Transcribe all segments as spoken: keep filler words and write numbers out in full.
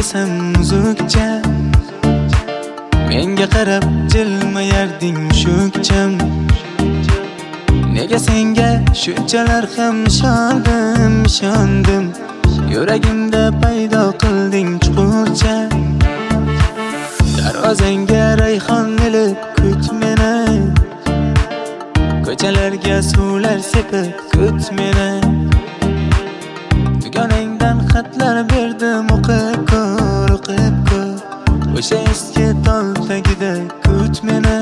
desam uzukcha, menga qarab jilmayarding shukcham. Nega senga shunchalar ham ishondim, ishondim. Yuragimda paydo qilding chuqurcha. Darvozangga rayhon ilib kut meni, ko'chalarga suvlar sepib kut meni. Dugonangdan xatlar berdim, o'qib ko'r, o'qib ko'r. O'sha eski tol tagida kut meni.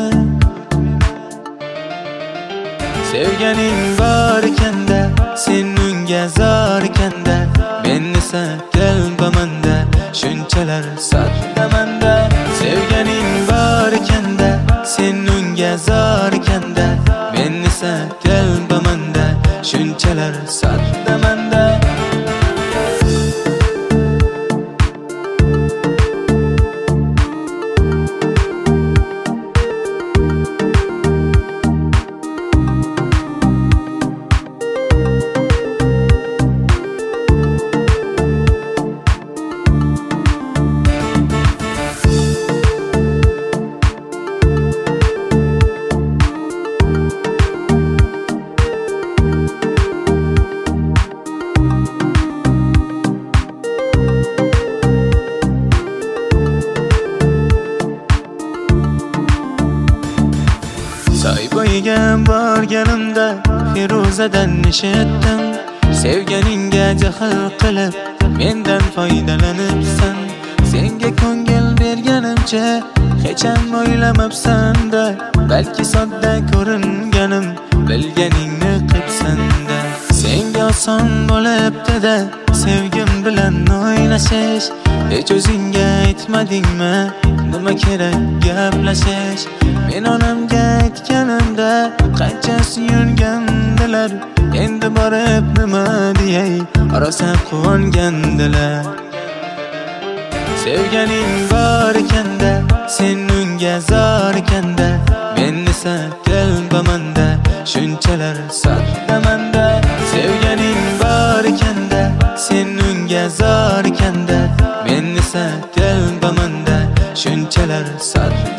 Sevganing bor ekanda, sen unga zor ekanda, men esa telbamanda, shunchalar soddamanda. Sevganing bor ekanda, sen unga zor ekanda, men esa telbamanda, shunchalar soddamanda. Soy bo'yiga borganimda Feruzadan eshitdim, sevganingga jahl qilib mendan foydalanibsan. Senga ko'ngil berganimcha hech ham o'ylamabsan-da, balki sodda ko'ringanim bilganingni qilibsan-da. Senga oson bo'libdi-da sevgim bilan o'ynashish, hech o'zingga aytmadingmi nima kerak gaplashish? Men onamga aytganimda qancha suyungandilar, endi borib nima deyay, rosa quvongandilar. Sevganing bor ekanda, sen unga zor ekanda, men esa telbamanda, shunchalar soddamanda. Sevganing bor ekanda, sen unga zor ekanda, men esa telbamanda, shunchalar soddamanda.